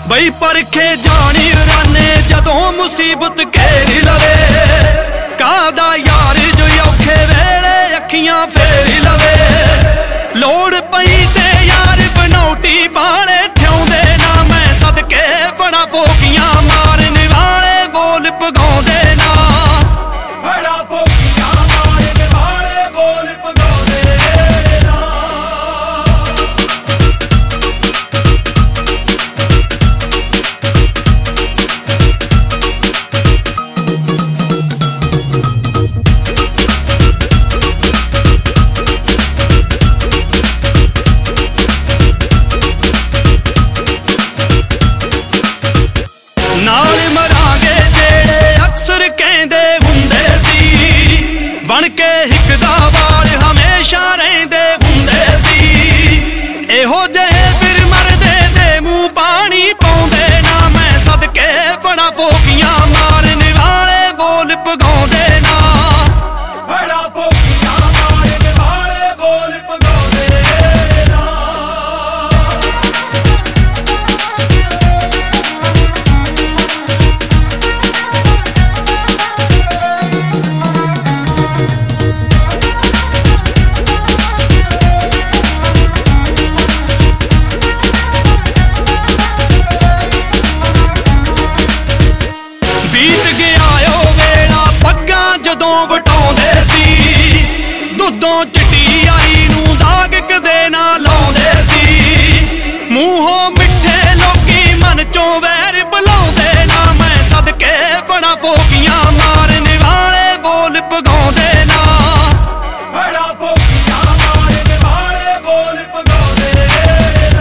ਬਈ ਪਰਖੇ ਜਾਣੀ ਰਾਨੇ ਜਦੋਂ ਮੁਸੀਬਤ ਘੇਰ ਲਵੇ। ਕਾਹਦਾ ਯਾਰ ਜੋ ਔਖੇ ਵੇਲੇ ਅੱਖੀਆਂ ਫੇਰ ਲਵੇ। ਲੋੜ ਪਈ ਤੇ ਯਾਰ ਬਨੌਟੀ ਬਾਲੇ ਠਿਆਉਂਦੇ ਨਾ। ਮੈਂ ਸਦਕੇ ਬੜਾ ਫੋਕੀਆਂ ਮਾਰਨ ਵਾਲੇ ਬੋਲ ਪਗਾਉਂਦੇ ਨਾ। ਬੜਾ ਫੋਕੀਆਂ ਮਾਰਨ ਵਾਲੇ ਬੋਲ ਪਗਾਉਂਦੇ ਨਾ। ਨਾਲ ਮਰਾਂਗੇ ਜਿਹੜੇ ਅਕਸਰ ਕਹਿੰਦੇ ਹੁੰਦੇ ਸੀ। ਬਣ ਕੇ ਹਿੱਕ ਦਾ ਵਾਲ ਹਮੇਸ਼ਾ ਰਹਿੰਦੇ ਹੁੰਦੇ ਸੀ। ਇਹੋ ਜਿਹੇ ਫਿਰ ਮਰਦੇ ਦੇ ਮੂੰਹ ਪਾਣੀ ਪਾਉਂਦੇ ਨਾ। ਮੈਂ ਸਦਕੇ ਬੜਾ ਫੋਕੀਆਂ ਮਾਰਨ ਵਾਲੇ ਬੋਲ ਪਗਾਉਂਦੇ ਨਾ। ਬੜਾ ਫੋਕੀਆਂ ਮਾਰਨ ਵਾਲੇ ਬੋਲ ਪਗਾਉਂਦੇ ਨਾ। ਜਦੋਂ ਵਟਾਉਂਦੇ ਸੀ ਦੁੱਧੋਂ ਚਿੱਟੀ ਆਈ ਨੂੰ ਦਾਗ ਕਦੇ ਨਾ ਲਾਉਂਦੇ ਸੀ। ਮੂੰਹੋਂ ਮਿੱਠੇ ਲੋਕੀ ਮਨ ਚੋਂ ਵੈਰ ਬੁਲਾਉਂਦੇ ਨਾ। ਮੈਂ ਸਦਕੇ ਬੜਾ ਫੋਕੀਆਂ ਮਾਰਨ ਵਾਲੇ ਬੋਲ ਪਗਾਉਂਦੇ ਨਾ। ਬੜਾ ਫੋਕੀਆਂ ਮਾਰਨ ਵਾਲੇ ਬੋਲ ਪਗਾਉਂਦੇ ਨਾ।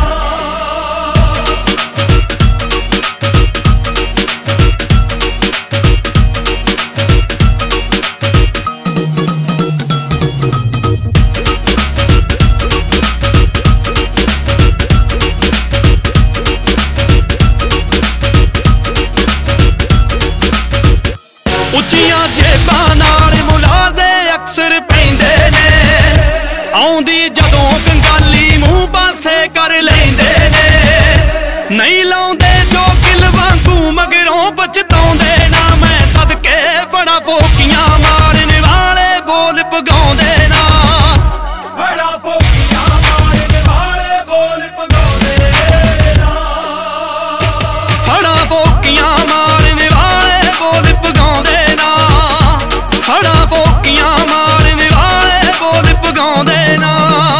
ਉੱਚੀਆਂ ਜੇਬਾਂ ਨਾਲ ਮੁਲਾਜ਼ੇ ਅਕਸਰ ਪੈਂਦੇ ਨੇ। ਆਉਂਦੀ ਜਦੋਂ ਕੰਗਾਲੀ ਮੂੰਹ ਪਾਸੇ ਕਰ ਲੈਂਦੇ ਨੇ। ਨਹੀਂ ਲਾਉਂਦੇ ਜੋ ਕਿਲ ਵਾਂਗੂ ਮਗਰੋਂ ਪਛਤਾਉਂਦੇ ਨਾ। ਮੈਂ ਸਦਕੇ ਬੜਾ ਫੋਕੀਆਂ ਮਾਰਨ ਵਾਲੇ ਬੋਲ ਪਗਾਉਂਦੇ ਨਾ। ਬੜਾ ਫੋਕੀਆਂ ਮਾਰਨ ਵਾਲੇ ਬੋਲ ਪਗਾਉਂਦੇ ਨਾ। ਬੜਾ ਫੋਕੀਆਂ ਮਾਰਨ ਵਾਲੇ ਬੋਲ ਪਗਾਉਂਦੇ ਨਾ। ਬੜਾ ਫੋਕੀਆਂ ਮਾਰਨ ਵਾਲੇ ਬੋਲ ਪਗਾਉਂਦੇ ਨਾ।